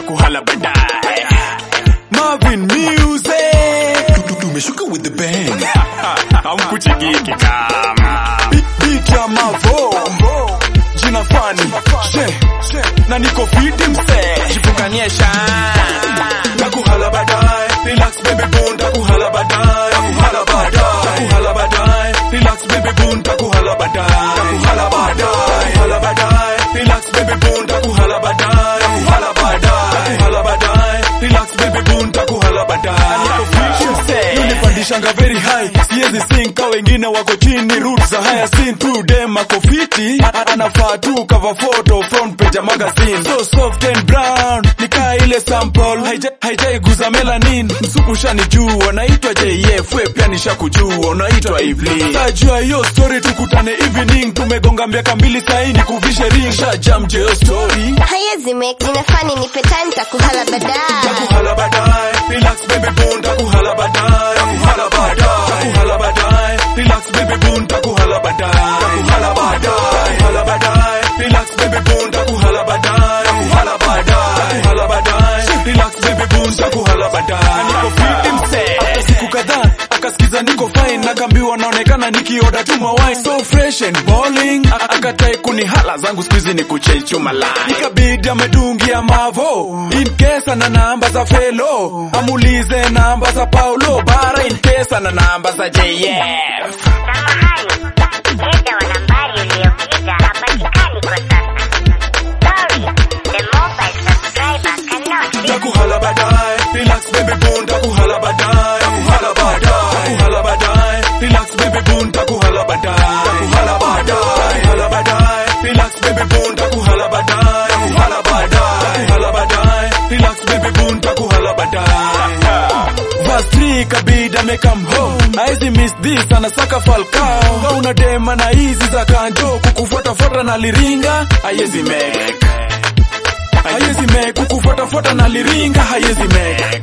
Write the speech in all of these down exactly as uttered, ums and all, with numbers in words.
takuhala baadaye. Marvin Music, tumeshuka with the band. Hamkuchigiki kama Beat ya Mavo, jina fani she, na niko fiti mse, jifukanyesha takuhala baadaye. Relax baby boo, takuhala baadaye. Takuhala baadaye, takuhala baadaye. Relax baby boo, takuhala baadaye. Takuhala baadaye, takuhala baadaye. Relax baby boo, takuhala baadaye. Takuhala baadaye, takuhala baadaye. Relax baby boo, takuhala baadaye. Niko fiti mse, nilipandishanga very high, siwezi sing ka wengine wako chini. Roots za higher scene tu dem ako fiti, anafaa tu cover photo front page ya magazine. So soft and brown, nikaa ile sample, haijai guza melanin. Msuku shanijua, naitwa J F, we pia nishakujua, unaitwa Evelyn. Tajua yo story, tukutane evening, tumegonga miaka mbili saini kuvishe ring. Shajam jo story, hayezi make jina fani nipe time takuhala baadaye. Takuhala baadaye, relax baby boo, takuhala baadaye. Takuhala baadaye, takuhala baadaye. Relax baby boo, takuhala baadaye. Takuhala baadaye, takuhala baadaye. Relax baby boo, takuhala baadaye. Takuhala baadaye, takuhala baadaye. Relax baby boo, takuhala baadaye. Niko fiti mse, hata siku kadhaa akasikiza niko fine, nakambiwa naonekana nikioda tu mawine. So fresh and balling, akatai kunihala zangu squeeze ni kuchechuma line. Nikabidi amedungia Mavo, in case ana namba za Felo, amulize namba za Paulo Bara, in case ana namba za J F. Samahani, mteja wa nambari uliyopiga hapatikani kwa sasa. Sorry, the mobile subscriber cannot be. Takuhala baadaye, relax baby boo, takuhala baadaye. Takuhala baadaye, takuhala baadaye. Relax baby boo, takuhala baadaye. Takuhala baadaye, takuhala baadaye. Relax baby boo, takuhala baadaye. Takuhala baadaye, takuhala baadaye. Relax baby boo, takuhala baadaye. Verse three kabida make come home, haezi miss this, anasaka Falcao. Kauna dema na hizi za kanjo, kukufuata fuata na liringa, hayezi make. Hayezi make, kukufuata fuata na liringa, hayezi make.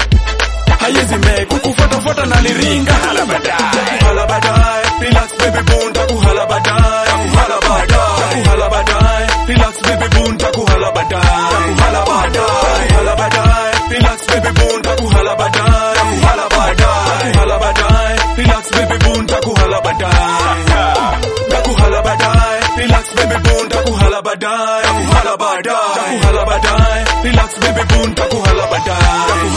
Hayezi make, kukufuata fuata na liringa, hala baadaye. Hala baadaye, relax baby boo, takuhala baadaye. Takuhala baadaye, takuhala baadaye. Relax baby boo, takuhala baadaye. Takuhala baadaye, hala baadaye. Relax baby boo, takuhala baadaye. Takuhala baadaye, takuhala baadaye. Relax baby boo, takuhala baadaye. Takuhala baadaye, relax baby boo, takuhala baadaye. Takuhala baadaye, takuhala baadaye. Relax baby boo, takuhala baadaye.